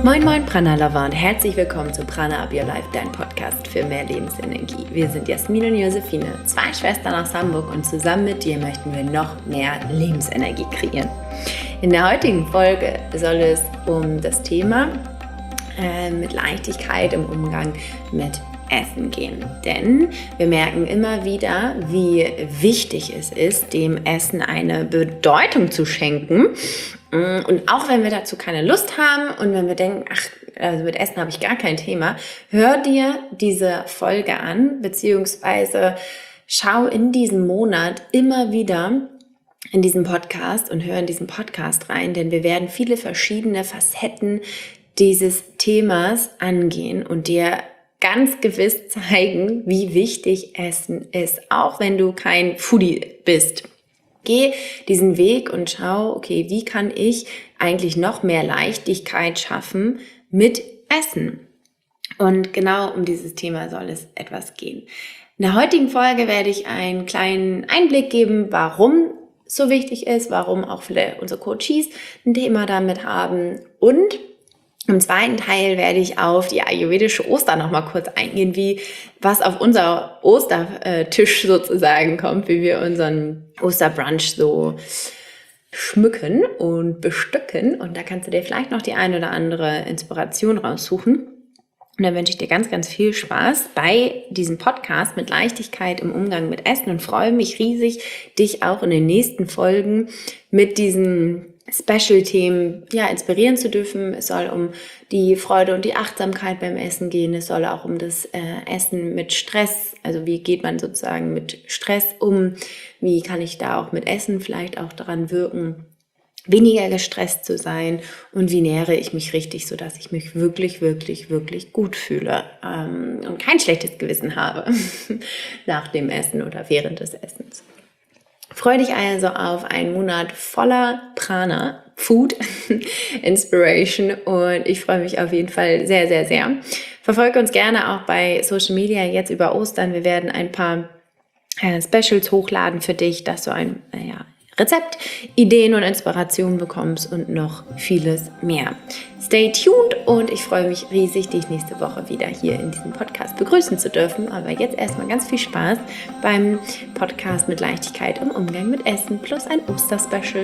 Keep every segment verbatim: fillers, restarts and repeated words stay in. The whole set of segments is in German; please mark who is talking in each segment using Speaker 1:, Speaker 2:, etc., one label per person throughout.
Speaker 1: Moin Moin Prana Lover und herzlich willkommen zu Prana Up Your Life, dein Podcast für mehr Lebensenergie. Wir sind Jasmin und Josephine, zwei Schwestern aus Hamburg und zusammen mit dir möchten wir noch mehr Lebensenergie kreieren. In der heutigen Folge soll es um das Thema äh, mit Leichtigkeit im Umgang mit Essen gehen. Denn wir merken immer wieder, wie wichtig es ist, dem Essen eine Bedeutung zu schenken. Und auch wenn wir dazu keine Lust haben und wenn wir denken, ach, also mit Essen habe ich gar kein Thema, hör dir diese Folge an, beziehungsweise schau in diesem Monat immer wieder in diesen Podcast und hör in diesen Podcast rein, denn wir werden viele verschiedene Facetten dieses Themas angehen und dir ganz gewiss zeigen, wie wichtig Essen ist, auch wenn du kein Foodie bist. Geh diesen Weg und schau, okay, wie kann ich eigentlich noch mehr Leichtigkeit schaffen mit Essen? Und genau um dieses Thema soll es etwas gehen. In der heutigen Folge werde ich einen kleinen Einblick geben, warum es so wichtig ist, warum auch viele unserer Coaches ein Thema damit haben. Und im zweiten Teil werde ich auf die ayurvedische Ostern noch mal kurz eingehen, wie was auf unser Ostertisch sozusagen kommt, wie wir unseren Osterbrunch so schmücken und bestücken. Und da kannst du dir vielleicht noch die eine oder andere Inspiration raussuchen. Und dann wünsche ich dir ganz, ganz viel Spaß bei diesem Podcast mit Leichtigkeit im Umgang mit Essen und freue mich riesig, dich auch in den nächsten Folgen mit diesen Special-Themen ja, inspirieren zu dürfen. Es soll um die Freude und die Achtsamkeit beim Essen gehen. Es soll auch um das äh, Essen mit Stress, also wie geht man sozusagen mit Stress um, wie kann ich da auch mit Essen vielleicht auch daran wirken, weniger gestresst zu sein und wie nähere ich mich richtig, sodass ich mich wirklich, wirklich, wirklich gut fühle ähm, und kein schlechtes Gewissen habe nach dem Essen oder während des Essens. Freue dich also auf einen Monat voller Prana, Food, Inspiration und ich freue mich auf jeden Fall sehr, sehr, sehr. Verfolge uns gerne auch bei Social Media jetzt über Ostern. Wir werden ein paar äh, Specials hochladen für dich, dass du ein äh, ja, Rezept, Ideen und Inspirationen bekommst und noch vieles mehr. Stay tuned und ich freue mich riesig, dich nächste Woche wieder hier in diesem Podcast begrüßen zu dürfen. Aber jetzt erstmal ganz viel Spaß beim Podcast mit Leichtigkeit im Umgang mit Essen plus ein Osterspecial.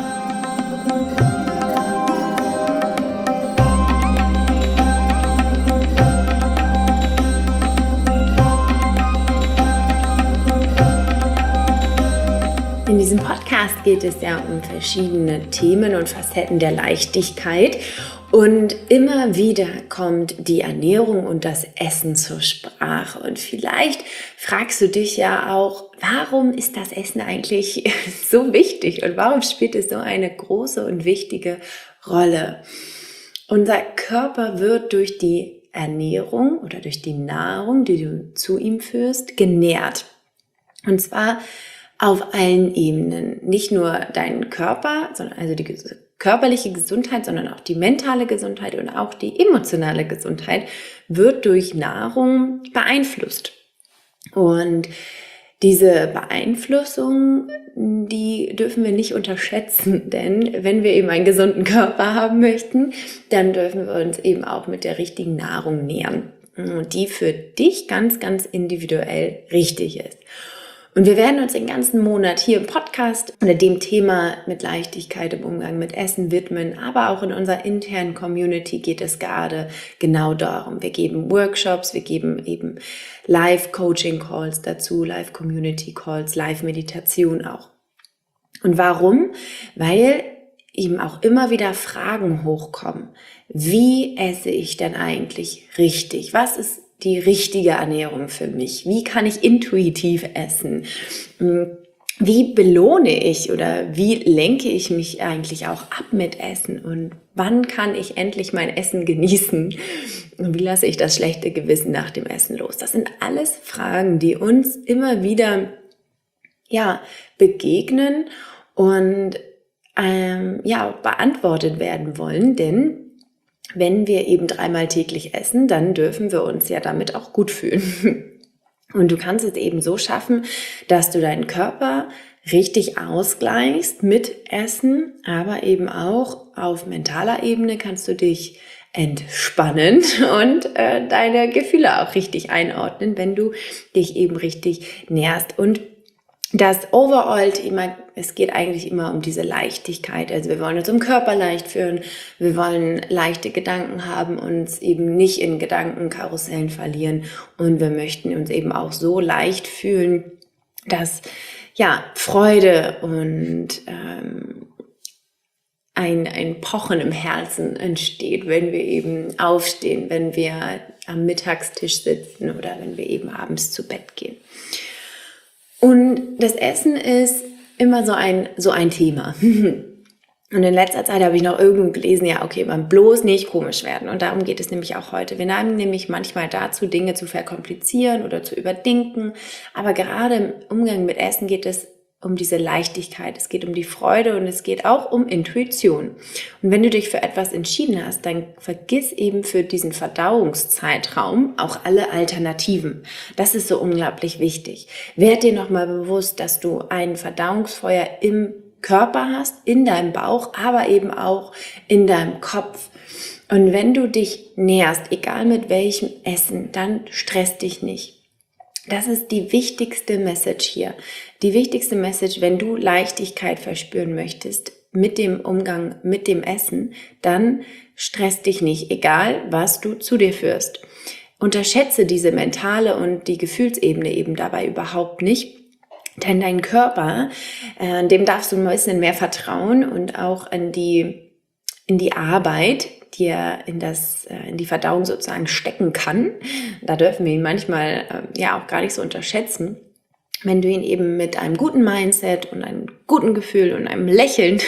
Speaker 1: In diesem Podcast geht es ja um verschiedene Themen und Facetten der Leichtigkeit und immer wieder kommt die Ernährung und das Essen zur Sprache und vielleicht fragst du dich ja auch, warum ist das Essen eigentlich so wichtig und warum spielt es so eine große und wichtige Rolle? Unser Körper wird durch die Ernährung oder durch die Nahrung, die du zu ihm führst, genährt und zwar auf allen Ebenen, nicht nur deinen Körper, sondern also die körperliche Gesundheit, sondern auch die mentale Gesundheit und auch die emotionale Gesundheit wird durch Nahrung beeinflusst. Und diese Beeinflussung, die dürfen wir nicht unterschätzen, denn wenn wir eben einen gesunden Körper haben möchten, dann dürfen wir uns eben auch mit der richtigen Nahrung nähern, die für dich ganz, ganz individuell richtig ist. Und wir werden uns den ganzen Monat hier im Podcast unter dem Thema mit Leichtigkeit im Umgang mit Essen widmen, aber auch in unserer internen Community geht es gerade genau darum. Wir geben Workshops, wir geben eben Live-Coaching-Calls dazu, Live-Community-Calls, Live-Meditation auch. Und warum? Weil eben auch immer wieder Fragen hochkommen. Wie esse ich denn eigentlich richtig? Was ist die richtige Ernährung für mich? Wie kann ich intuitiv essen? Wie belohne ich oder wie lenke ich mich eigentlich auch ab mit Essen? Und wann kann ich endlich mein Essen genießen? Und wie lasse ich das schlechte Gewissen nach dem Essen los? Das sind alles Fragen, die uns immer wieder ja, begegnen und ähm, ja, beantwortet werden wollen, denn wenn wir eben dreimal täglich essen, dann dürfen wir uns ja damit auch gut fühlen. Und du kannst es eben so schaffen, dass du deinen Körper richtig ausgleichst mit Essen, aber eben auch auf mentaler Ebene kannst du dich entspannen und äh, deine Gefühle auch richtig einordnen, wenn du dich eben richtig nährst. Und das Overall-Thema, es geht eigentlich immer um diese Leichtigkeit. Also wir wollen uns im Körper leicht fühlen, wir wollen leichte Gedanken haben, uns eben nicht in Gedankenkarussellen verlieren und wir möchten uns eben auch so leicht fühlen, dass ja Freude und ähm, ein, ein Pochen im Herzen entsteht, wenn wir eben aufstehen, wenn wir am Mittagstisch sitzen oder wenn wir eben abends zu Bett gehen. Und das Essen ist immer so ein, so ein Thema. Und in letzter Zeit habe ich noch irgendwo gelesen, ja, okay, man bloß nicht komisch werden. Und darum geht es nämlich auch heute. Wir neigen nämlich manchmal dazu, Dinge zu verkomplizieren oder zu überdenken. Aber gerade im Umgang mit Essen geht es um diese Leichtigkeit, es geht um die Freude und es geht auch um Intuition. Und wenn du dich für etwas entschieden hast, dann vergiss eben für diesen Verdauungszeitraum auch alle Alternativen. Das ist so unglaublich wichtig. Werd dir nochmal bewusst, dass du ein Verdauungsfeuer im Körper hast, in deinem Bauch, aber eben auch in deinem Kopf. Und wenn du dich nährst, egal mit welchem Essen, dann stress dich nicht. Das ist die wichtigste Message hier. Die wichtigste Message, wenn du Leichtigkeit verspüren möchtest mit dem Umgang mit dem Essen, dann stress dich nicht, egal was du zu dir führst. Unterschätze diese mentale und die Gefühlsebene eben dabei überhaupt nicht. Denn dein Körper, äh, dem darfst du ein bisschen mehr vertrauen und auch in die, in die Arbeit, die er in, das, äh, in die Verdauung sozusagen stecken kann. Da dürfen wir ihn manchmal äh, ja auch gar nicht so unterschätzen. Wenn du ihn eben mit einem guten Mindset und einem guten Gefühl und einem Lächeln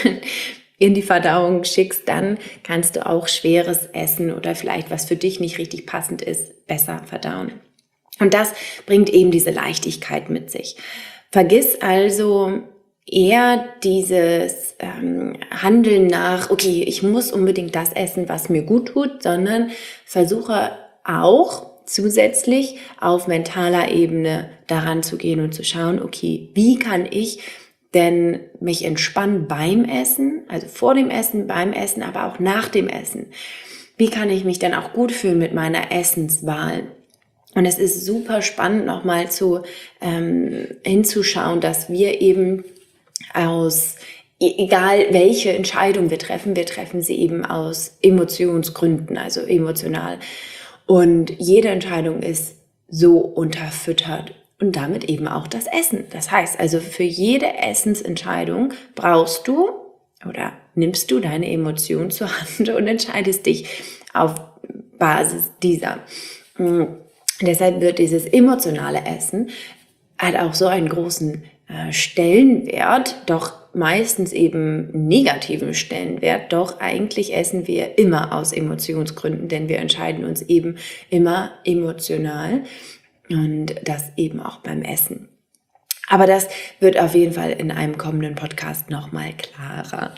Speaker 1: in die Verdauung schickst, dann kannst du auch schweres Essen oder vielleicht was für dich nicht richtig passend ist, besser verdauen. Und das bringt eben diese Leichtigkeit mit sich. Vergiss also eher dieses ähm, Handeln nach, okay, ich muss unbedingt das essen, was mir gut tut, sondern versuche auch zusätzlich auf mentaler Ebene daran zu gehen und zu schauen, okay, wie kann ich denn mich entspannen beim Essen, also vor dem Essen, beim Essen, aber auch nach dem Essen. Wie kann ich mich denn auch gut fühlen mit meiner Essenswahl? Und es ist super spannend, nochmal zu ähm, hinzuschauen, dass wir eben aus, egal welche Entscheidung wir treffen, wir treffen sie eben aus Emotionsgründen, also emotional. Und jede Entscheidung ist so unterfüttert und damit eben auch das Essen. Das heißt also, für jede Essensentscheidung brauchst du oder nimmst du deine Emotion zur Hand und entscheidest dich auf Basis dieser. Und deshalb wird dieses emotionale Essen hat auch so einen großen äh, Stellenwert, doch meistens eben negativen Stellenwert, doch eigentlich essen wir immer aus Emotionsgründen, denn wir entscheiden uns eben immer emotional und das eben auch beim Essen. Aber das wird auf jeden Fall in einem kommenden Podcast nochmal klarer.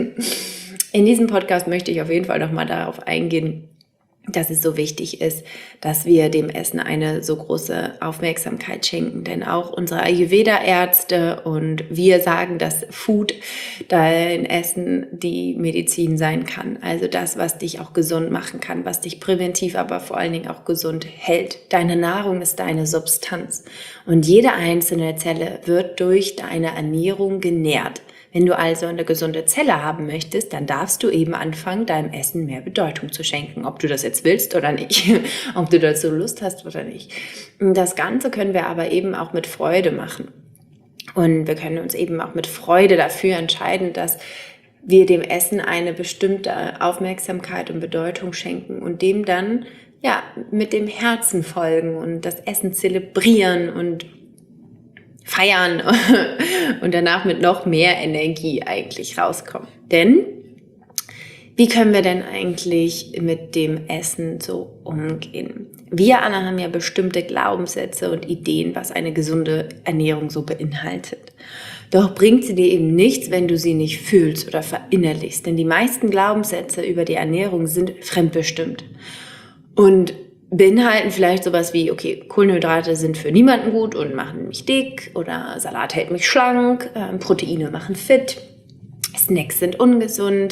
Speaker 1: In diesem Podcast möchte ich auf jeden Fall nochmal darauf eingehen, dass es so wichtig ist, dass wir dem Essen eine so große Aufmerksamkeit schenken. Denn auch unsere Ayurveda-Ärzte und wir sagen, dass Food, dein Essen, die Medizin sein kann. Also das, was dich auch gesund machen kann, was dich präventiv, aber vor allen Dingen auch gesund hält. Deine Nahrung ist deine Substanz. Und jede einzelne Zelle wird durch deine Ernährung genährt. Wenn du also eine gesunde Zelle haben möchtest, dann darfst du eben anfangen, deinem Essen mehr Bedeutung zu schenken. Ob du das jetzt willst oder nicht, ob du dazu Lust hast oder nicht. Das Ganze können wir aber eben auch mit Freude machen. Und wir können uns eben auch mit Freude dafür entscheiden, dass wir dem Essen eine bestimmte Aufmerksamkeit und Bedeutung schenken und dem dann ja mit dem Herzen folgen und das Essen zelebrieren und feiern und danach mit noch mehr Energie eigentlich rauskommen. Denn wie können wir denn eigentlich mit dem Essen so umgehen? Wir alle haben ja bestimmte Glaubenssätze und Ideen, was eine gesunde Ernährung so beinhaltet. Doch bringt sie dir eben nichts, wenn du sie nicht fühlst oder verinnerlichst. Denn die meisten Glaubenssätze über die Ernährung sind fremdbestimmt und beinhalten vielleicht sowas wie, okay, Kohlenhydrate sind für niemanden gut und machen mich dick oder Salat hält mich schlank, äh, Proteine machen fit, Snacks sind ungesund,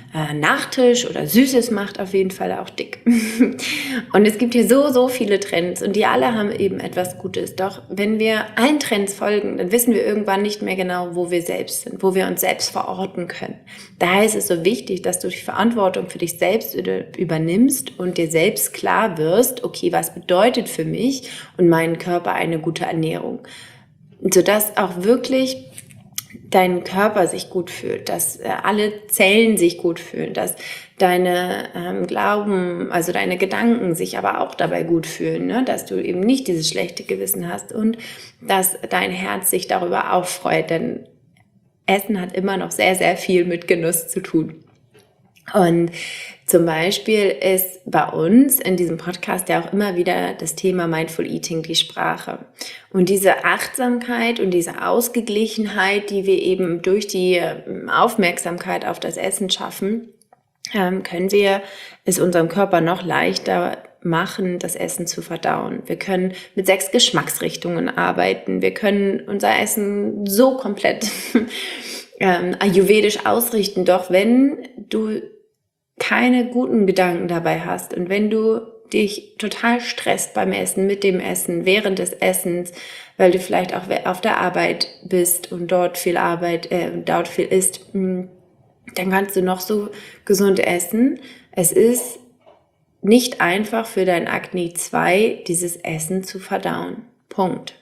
Speaker 1: äh, Nachtisch oder Süßes macht auf jeden Fall auch dick. Und es gibt hier so, so viele Trends und die alle haben eben etwas Gutes. Doch wenn wir allen Trends folgen, dann wissen wir irgendwann nicht mehr genau, wo wir selbst sind, wo wir uns selbst verorten können. Daher ist es so wichtig, dass du die Verantwortung für dich selbst übernimmst und dir selbst klar wirst, okay, was bedeutet für mich und meinen Körper eine gute Ernährung? Sodass auch wirklich dein Körper sich gut fühlt, dass äh, alle Zellen sich gut fühlen, dass deine ähm, Glauben, also deine Gedanken sich aber auch dabei gut fühlen, ne? Dass du eben nicht dieses schlechte Gewissen hast und dass dein Herz sich darüber auch freut, denn Essen hat immer noch sehr, sehr viel mit Genuss zu tun. Und zum Beispiel ist bei uns in diesem Podcast ja auch immer wieder das Thema Mindful Eating die Sprache. Und diese Achtsamkeit und diese Ausgeglichenheit, die wir eben durch die Aufmerksamkeit auf das Essen schaffen, können wir es unserem Körper noch leichter machen, das Essen zu verdauen. Wir können mit sechs Geschmacksrichtungen arbeiten. Wir können unser Essen so komplett ähm, ayurvedisch ausrichten. Doch wenn du keine guten Gedanken dabei hast und wenn du dich total stresst beim Essen, mit dem Essen, während des Essens, weil du vielleicht auch auf der Arbeit bist und dort viel Arbeit, äh, dort viel isst, dann kannst du noch so gesund essen. Es ist nicht einfach für dein Agni zwei, dieses Essen zu verdauen. Punkt.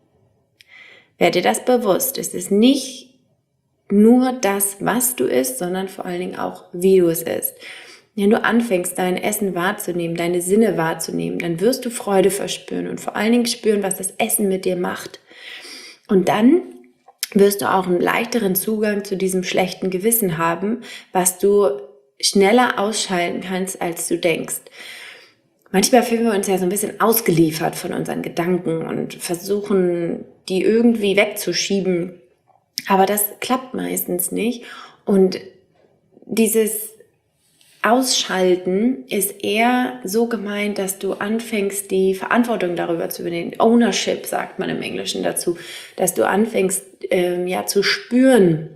Speaker 1: Werde dir das bewusst. Es ist nicht nur das, was du isst, sondern vor allen Dingen auch, wie du es isst. Wenn du anfängst, dein Essen wahrzunehmen, deine Sinne wahrzunehmen, dann wirst du Freude verspüren und vor allen Dingen spüren, was das Essen mit dir macht. Und dann wirst du auch einen leichteren Zugang zu diesem schlechten Gewissen haben, was du schneller ausschalten kannst, als du denkst. Manchmal fühlen wir uns ja so ein bisschen ausgeliefert von unseren Gedanken und versuchen, die irgendwie wegzuschieben. Aber das klappt meistens nicht. Und dieses Ausschalten ist eher so gemeint, dass du anfängst, die Verantwortung darüber zu übernehmen. Ownership sagt man im Englischen dazu, dass du anfängst, ähm, ja, zu spüren,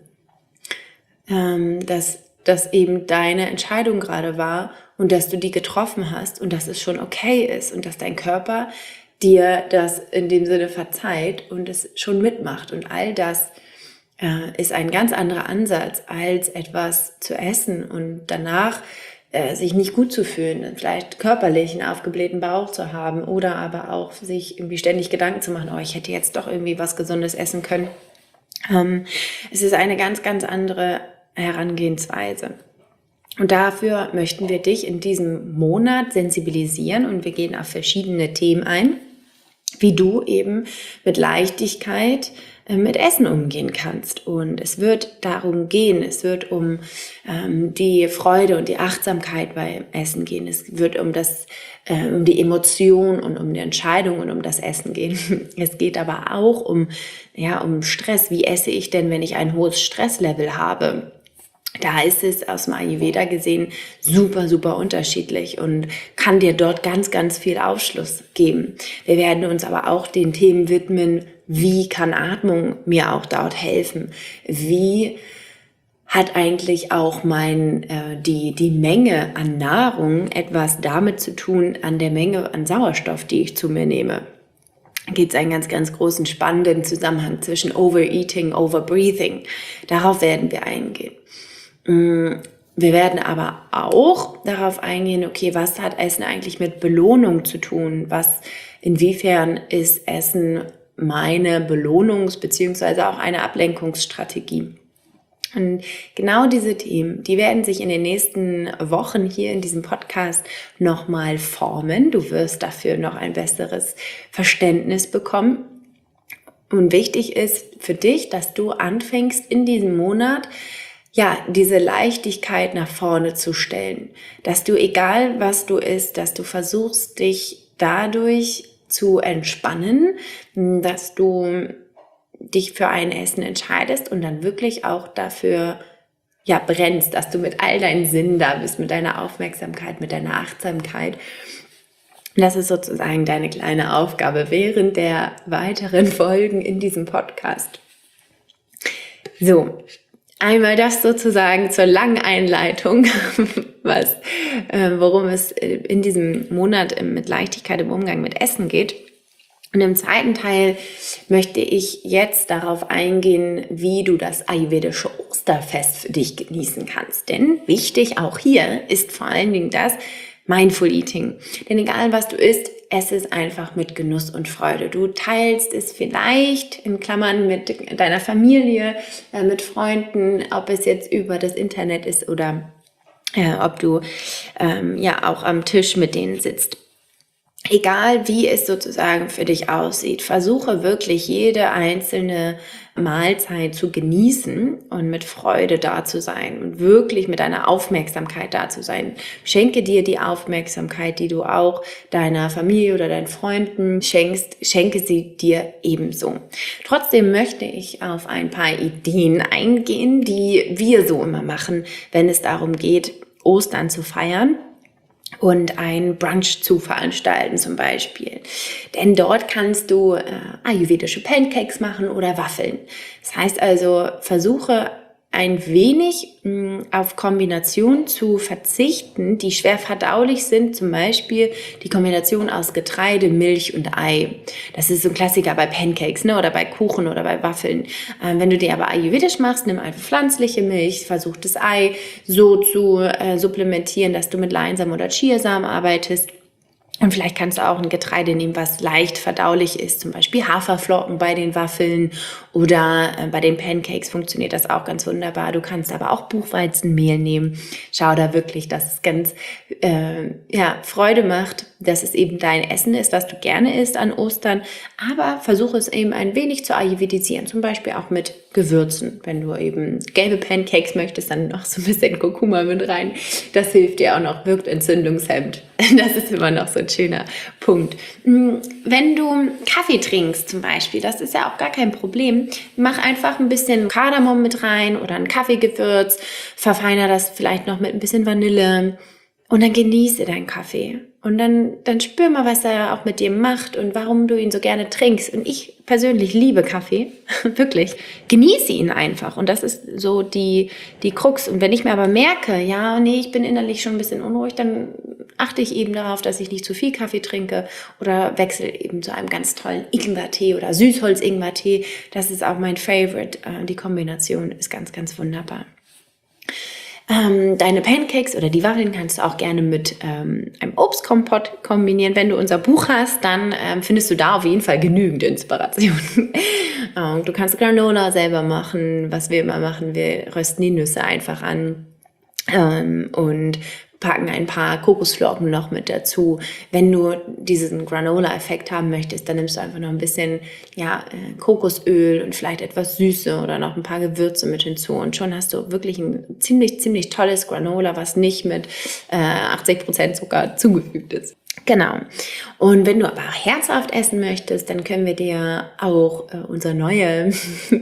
Speaker 1: ähm, dass das eben deine Entscheidung gerade war und dass du die getroffen hast und dass es schon okay ist und dass dein Körper dir das in dem Sinne verzeiht und es schon mitmacht. Und all das äh, ist ein ganz anderer Ansatz, als etwas zu essen und danach äh, sich nicht gut zu fühlen, vielleicht körperlich einen aufgeblähten Bauch zu haben oder aber auch sich irgendwie ständig Gedanken zu machen, oh, ich hätte jetzt doch irgendwie was Gesundes essen können. Ähm, es ist eine ganz, ganz andere Herangehensweise. Und dafür möchten wir dich in diesem Monat sensibilisieren und wir gehen auf verschiedene Themen ein, wie du eben mit Leichtigkeit äh, mit Essen umgehen kannst. Und es wird darum gehen, es wird um ähm, die Freude und die Achtsamkeit beim Essen gehen. Es wird um das, äh, um die Emotion und um die Entscheidung und um das Essen gehen. Es geht aber auch um, ja, um Stress. Wie esse ich denn, wenn ich ein hohes Stresslevel habe? Da ist es aus dem Ayurveda gesehen super, super unterschiedlich und kann dir dort ganz, ganz viel Aufschluss geben. Wir werden uns aber auch den Themen widmen, wie kann Atmung mir auch dort helfen? Wie hat eigentlich auch mein, äh, die, die Menge an Nahrung etwas damit zu tun, an der Menge an Sauerstoff, die ich zu mir nehme? Da gibt es einen ganz, ganz großen, spannenden Zusammenhang zwischen Overeating, Overbreathing. Darauf werden wir eingehen. Wir werden aber auch darauf eingehen, okay, was hat Essen eigentlich mit Belohnung zu tun? Was, inwiefern ist Essen meine Belohnungs- bzw. auch eine Ablenkungsstrategie? Und genau diese Themen, die werden sich in den nächsten Wochen hier in diesem Podcast nochmal formen. Du wirst dafür noch ein besseres Verständnis bekommen. Und wichtig ist für dich, dass du anfängst in diesem Monat, ja, diese Leichtigkeit nach vorne zu stellen, dass du, egal was du isst, dass du versuchst, dich dadurch zu entspannen, dass du dich für ein Essen entscheidest und dann wirklich auch dafür, ja, brennst, dass du mit all deinen Sinnen da bist, mit deiner Aufmerksamkeit, mit deiner Achtsamkeit. Das ist sozusagen deine kleine Aufgabe während der weiteren Folgen in diesem Podcast. So. Einmal das sozusagen zur langen Einleitung, was, äh, worum es in diesem Monat mit Leichtigkeit im Umgang mit Essen geht. Und im zweiten Teil möchte ich jetzt darauf eingehen, wie du das ayurvedische Osterfest für dich genießen kannst. Denn wichtig auch hier ist vor allen Dingen das Mindful Eating. Denn egal was du isst, ess es einfach mit Genuss und Freude. Du teilst es vielleicht in Klammern mit deiner Familie, äh, mit Freunden, ob es jetzt über das Internet ist oder äh, ob du ähm, ja auch am Tisch mit denen sitzt. Egal wie es sozusagen für dich aussieht, versuche wirklich jede einzelne Mahlzeit zu genießen und mit Freude da zu sein und wirklich mit deiner Aufmerksamkeit da zu sein. Schenke dir die Aufmerksamkeit, die du auch deiner Familie oder deinen Freunden schenkst, schenke sie dir ebenso. Trotzdem möchte ich auf ein paar Ideen eingehen, die wir so immer machen, wenn es darum geht, Ostern zu feiern und ein Brunch zu veranstalten zum Beispiel. Denn dort kannst du äh, ayurvedische Pancakes machen oder Waffeln. Das heißt also, versuche ein wenig mh, auf Kombinationen zu verzichten, die schwer verdaulich sind, zum Beispiel die Kombination aus Getreide, Milch und Ei. Das ist so ein Klassiker bei Pancakes, ne, oder bei Kuchen oder bei Waffeln. Ähm, wenn du die aber ayurvedisch machst, nimm einfach pflanzliche Milch, versuch das Ei so zu äh, supplementieren, dass du mit Leinsamen oder Chiasamen arbeitest. Und vielleicht kannst du auch ein Getreide nehmen, was leicht verdaulich ist, zum Beispiel Haferflocken bei den Waffeln oder äh, bei den Pancakes funktioniert das auch ganz wunderbar. Du kannst aber auch Buchweizenmehl nehmen. Schau da wirklich, dass es ganz äh, ja, Freude macht, dass es eben dein Essen ist, was du gerne isst an Ostern. Aber versuche es eben ein wenig zu ayurvedisieren, zum Beispiel auch mit Gewürzen. Wenn du eben gelbe Pancakes möchtest, dann noch so ein bisschen Kurkuma mit rein. Das hilft dir auch noch, wirkt entzündungshemmend. Das ist immer noch so ein schöner Punkt. Wenn du Kaffee trinkst zum Beispiel, das ist ja auch gar kein Problem, mach einfach ein bisschen Kardamom mit rein oder ein Kaffeegewürz, verfeiner das vielleicht noch mit ein bisschen Vanille und dann genieße deinen Kaffee. Und dann, dann spür mal, was er auch mit dir macht und warum du ihn so gerne trinkst. Und ich persönlich liebe Kaffee, wirklich. Genieße ihn einfach. Und das ist so die, die Krux. Und wenn ich mir aber merke, ja, nee, ich bin innerlich schon ein bisschen unruhig, dann achte ich eben darauf, dass ich nicht zu viel Kaffee trinke oder wechsle eben zu einem ganz tollen Ingwertee oder Süßholz-Ingwertee. Das ist auch mein Favorite. Die Kombination ist ganz, ganz wunderbar. Ähm, deine Pancakes oder die Waffeln kannst du auch gerne mit ähm, einem Obstkompott kombinieren. Wenn du unser Buch hast, dann ähm, findest du da auf jeden Fall genügend Inspiration. ähm, du kannst Granola selber machen. Was wir immer machen, wir rösten die Nüsse einfach an ähm, und packen ein paar Kokosflocken noch mit dazu. Wenn du diesen Granola-Effekt haben möchtest, dann nimmst du einfach noch ein bisschen ja, Kokosöl und vielleicht etwas Süße oder noch ein paar Gewürze mit hinzu. Und schon hast du wirklich ein ziemlich, ziemlich tolles Granola, was nicht mit äh, achtzig Prozent Zucker zugefügt ist. Genau. Und wenn du aber herzhaft essen möchtest, dann können wir dir auch äh, unsere neue,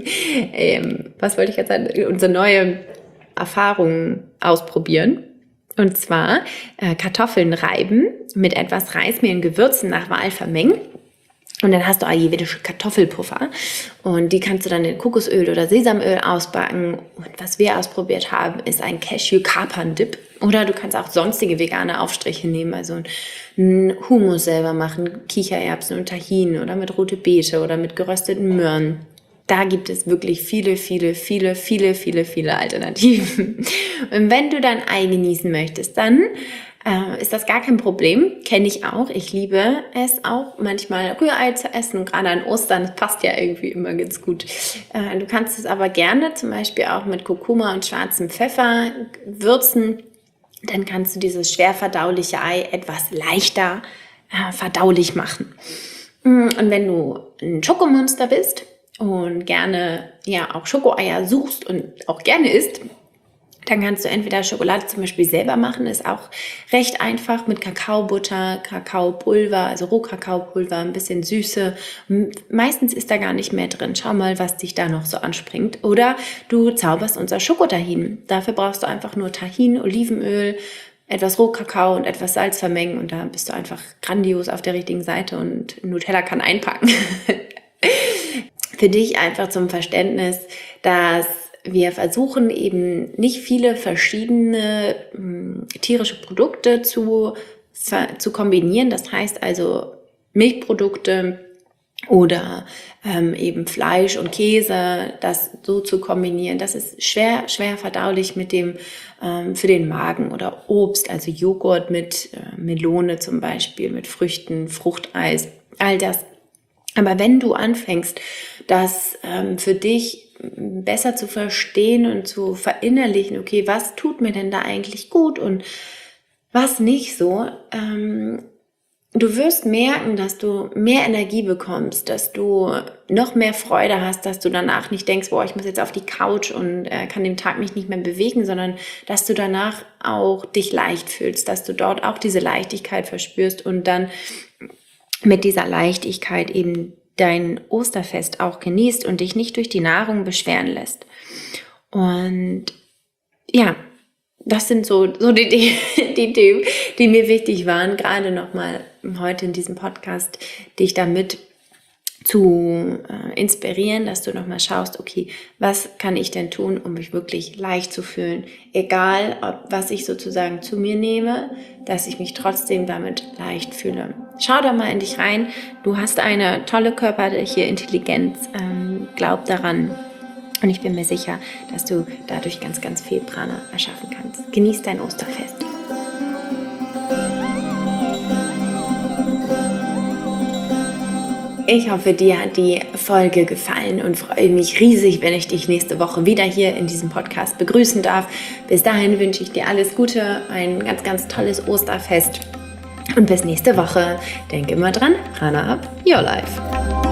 Speaker 1: ähm, was wollte ich jetzt sagen, unsere neue Erfahrung ausprobieren. Und zwar äh, Kartoffeln reiben, mit etwas Reismehl und Gewürzen nach Wahl vermengen. Und dann hast du ayurvedische Kartoffelpuffer. Und die kannst du dann in Kokosöl oder Sesamöl ausbacken. Und was wir ausprobiert haben, ist ein Cashew-Kapern-Dip. Oder du kannst auch sonstige vegane Aufstriche nehmen, also einen Hummus selber machen, Kichererbsen und Tahin oder mit rote Beete oder mit gerösteten Möhren. Da gibt es wirklich viele, viele, viele, viele, viele, viele Alternativen. Und wenn du dein Ei genießen möchtest, dann äh, ist das gar kein Problem. Kenne ich auch. Ich liebe es auch, manchmal Rührei zu essen. Gerade an Ostern, das passt ja irgendwie immer ganz gut. Äh, du kannst es aber gerne zum Beispiel auch mit Kurkuma und schwarzem Pfeffer würzen. Dann kannst du dieses schwer verdauliche Ei etwas leichter äh, verdaulich machen. Und wenn du ein Schokomonster bist, und gerne ja auch Schokoeier suchst und auch gerne isst, dann kannst du entweder Schokolade zum Beispiel selber machen, ist auch recht einfach mit Kakaobutter, Kakaopulver, also Rohkakaopulver, ein bisschen Süße. Meistens ist da gar nicht mehr drin. Schau mal, was dich da noch so anspringt. Oder du zauberst unser Schokotahin. Dafür brauchst du einfach nur Tahin, Olivenöl, etwas Rohkakao und etwas Salz vermengen und da bist du einfach grandios auf der richtigen Seite und Nutella kann einpacken. Für dich einfach zum Verständnis, dass wir versuchen eben nicht viele verschiedene mh, tierische Produkte zu, zu kombinieren. Das heißt also Milchprodukte oder ähm, eben Fleisch und Käse, das so zu kombinieren. Das ist schwer, schwer verdaulich mit dem ähm, für den Magen, oder Obst, also Joghurt mit äh, Melone zum Beispiel, mit Früchten, Fruchteis, all das. Aber wenn du anfängst, das ähm, für dich besser zu verstehen und zu verinnerlichen, okay, was tut mir denn da eigentlich gut und was nicht so, ähm, du wirst merken, dass du mehr Energie bekommst, dass du noch mehr Freude hast, dass du danach nicht denkst, boah, ich muss jetzt auf die Couch und äh, kann den Tag mich nicht mehr bewegen, sondern dass du danach auch dich leicht fühlst, dass du dort auch diese Leichtigkeit verspürst und dann mit dieser Leichtigkeit eben dein Osterfest auch genießt und dich nicht durch die Nahrung beschweren lässt. Und ja, das sind so, so die, die, die Themen, die mir wichtig waren, gerade nochmal heute in diesem Podcast, dich damit zu äh, inspirieren, dass du nochmal schaust, okay, was kann ich denn tun, um mich wirklich leicht zu fühlen, egal ob, was ich sozusagen zu mir nehme, dass ich mich trotzdem damit leicht fühle. Schau da mal in dich rein, du hast eine tolle körperliche Intelligenz, ähm, glaub daran. Und ich bin mir sicher, dass du dadurch ganz, ganz viel Prana erschaffen kannst. Genieß dein Osterfest. Ich hoffe, dir hat die Folge gefallen und freue mich riesig, wenn ich dich nächste Woche wieder hier in diesem Podcast begrüßen darf. Bis dahin wünsche ich dir alles Gute, ein ganz, ganz tolles Osterfest und bis nächste Woche. Denk immer dran, Prana up your life.